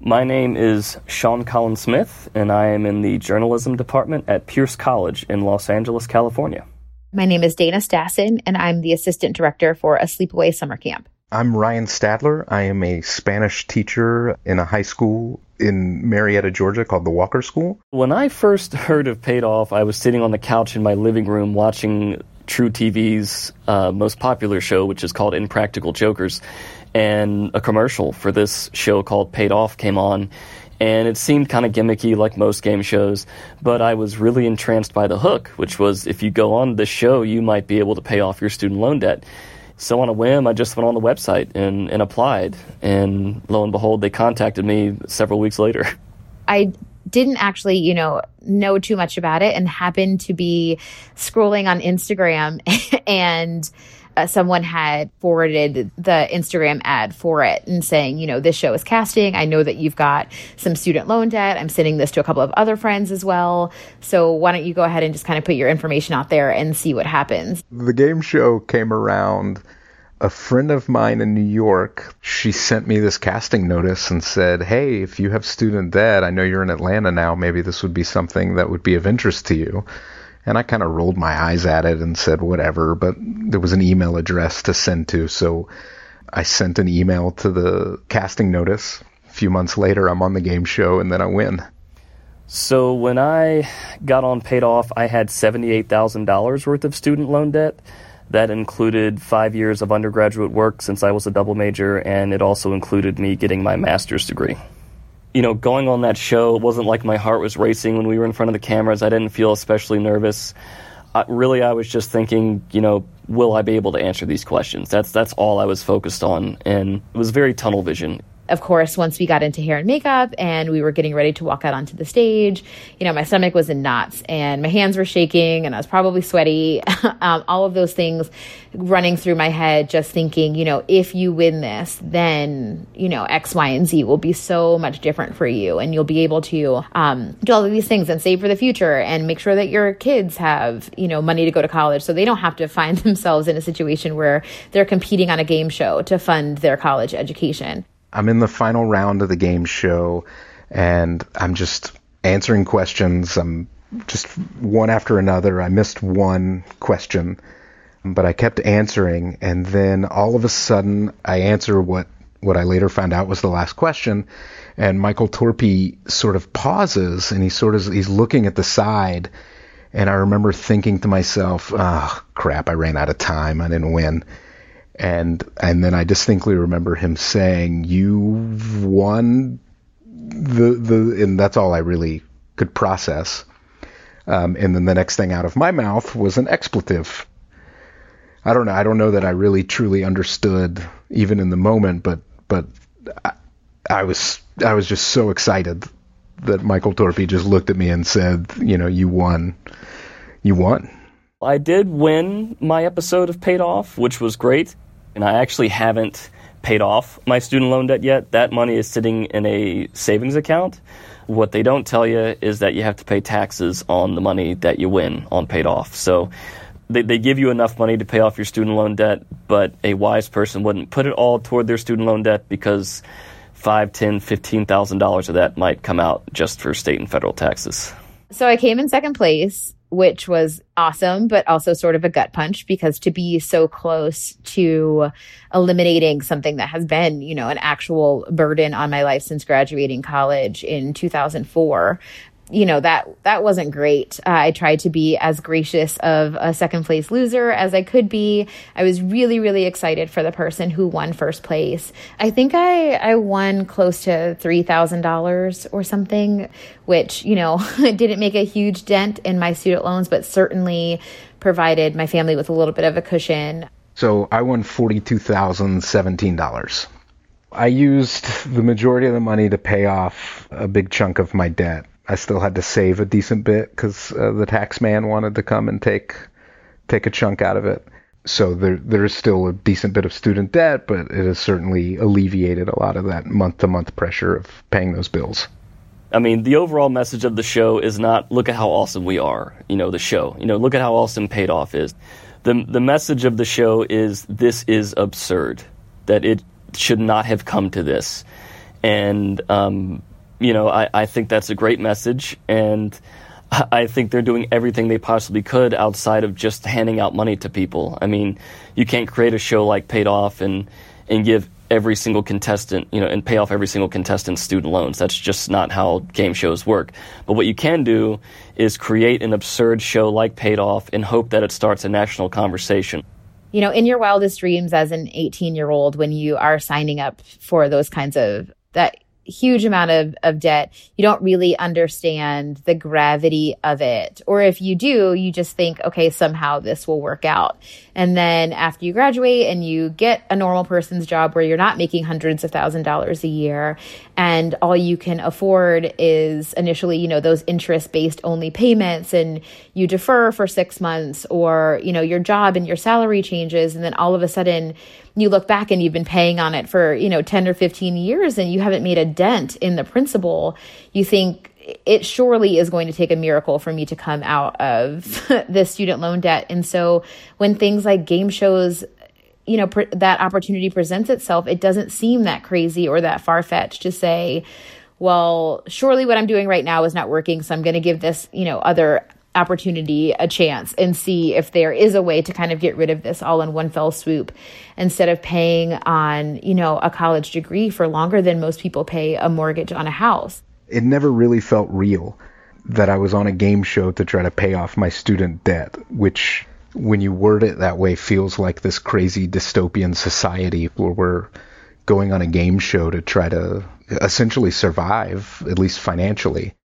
My name is Sean Collin Smith, and I am in the journalism department at Pierce College in Los Angeles, California. My name is Dana Stassen, and I'm the assistant director for a sleepaway summer camp. I'm Ryan Stadler. I am a Spanish teacher in a high school in Marietta, Georgia called the Walker School. When I first heard of Paid Off, I was sitting on the couch in my living room watching True TV's most popular show, which is called Impractical Jokers. And a commercial for this show called Paid Off came on, and it seemed kind of gimmicky like most game shows, but I was really entranced by the hook, which was if you go on this show, you might be able to pay off your student loan debt. So on a whim, I just went on the website and applied, and lo and behold, they contacted me several weeks later. I didn't actually, know too much about it and happened to be scrolling on Instagram and someone had forwarded the Instagram ad for it and saying, this show is casting. I know that you've got some student loan debt. I'm sending this to a couple of other friends as well. So why don't you go ahead and just kind of put your information out there and see what happens? The game show came around. A friend of mine in New York, she sent me this casting notice and said, hey, if you have student debt, I know you're in Atlanta now, maybe this would be something that would be of interest to you. And I kind of rolled my eyes at it and said, whatever, but there was an email address to send to. So I sent an email to the casting notice. A few months later, I'm on the game show, and then I win. So when I got on Paid Off, I had $78,000 worth of student loan debt. That included 5 years of undergraduate work since I was a double major, and it also included me getting my master's degree. Going on that show, it wasn't like my heart was racing when we were in front of the cameras. I didn't feel especially nervous. I was just thinking, will I be able to answer these questions? That's all I was focused on, and it was very tunnel vision. Of course, once we got into hair and makeup and we were getting ready to walk out onto the stage, my stomach was in knots and my hands were shaking and I was probably sweaty. All of those things running through my head, just thinking, if you win this, then, X, Y, and Z will be so much different for you. And you'll be able to do all of these things and save for the future and make sure that your kids have, money to go to college so they don't have to find themselves in a situation where they're competing on a game show to fund their college education. I'm in the final round of the game show, and I'm just answering questions. I'm just one after another. I missed one question, but I kept answering, and then all of a sudden, I answer what I later found out was the last question, and Michael Torpey sort of pauses, and he's looking at the side, and I remember thinking to myself, oh, crap, I ran out of time. I didn't win. And then I distinctly remember him saying, you won and that's all I really could process. And then the next thing out of my mouth was an expletive. I don't know that I really truly understood even in the moment, but I was just so excited that Michael Torpey just looked at me and said, you won. You won. I did win my episode of Paid Off, which was great. And I actually haven't paid off my student loan debt yet. That money is sitting in a savings account. What they don't tell you is that you have to pay taxes on the money that you win on Paid Off. So they give you enough money to pay off your student loan debt, but a wise person wouldn't put it all toward their student loan debt because $5,000, $10,000, $15,000 of that might come out just for state and federal taxes. So I came in second place, which was awesome, but also sort of a gut punch because to be so close to eliminating something that has been, an actual burden on my life since graduating college in 2004, that wasn't great. I tried to be as gracious of a second place loser as I could be. I was really, really excited for the person who won first place. I think I won close to $3,000 or something, which, didn't make a huge dent in my student loans, but certainly provided my family with a little bit of a cushion. So I won $42,017. I used the majority of the money to pay off a big chunk of my debt. I still had to save a decent bit because the tax man wanted to come and take a chunk out of it. So there is still a decent bit of student debt, but it has certainly alleviated a lot of that month-to-month pressure of paying those bills. I mean, the overall message of the show is not, look at how awesome we are, the show. Look at how awesome Paid Off is. The message of the show is this is absurd, that it should not have come to this. And, I think that's a great message. And I think they're doing everything they possibly could outside of just handing out money to people. I mean, you can't create a show like Paid Off and give every single contestant, and pay off every single contestant's student loans. That's just not how game shows work. But what you can do is create an absurd show like Paid Off and hope that it starts a national conversation. In your wildest dreams as an 18-year-old, when you are signing up for those kinds of that huge amount of debt, you don't really understand the gravity of it. Or if you do, you just think, okay, somehow this will work out. And then after you graduate and you get a normal person's job where you're not making hundreds of $1,000s a year, and all you can afford is initially, those interest-based only payments, and you defer for 6 months, or, your job and your salary changes, and then all of a sudden you look back and you've been paying on it for, 10 or 15 years and you haven't made a dent in the principal. You think it surely is going to take a miracle for me to come out of this student loan debt. And so when things like game shows, that opportunity presents itself, it doesn't seem that crazy or that far-fetched to say, well, surely what I'm doing right now is not working, so I'm going to give this, other opportunity a chance and see if there is a way to kind of get rid of this all in one fell swoop, instead of paying on, a college degree for longer than most people pay a mortgage on a house. It never really felt real that I was on a game show to try to pay off my student debt, which, when you word it that way, feels like this crazy dystopian society where we're going on a game show to try to essentially survive, at least financially.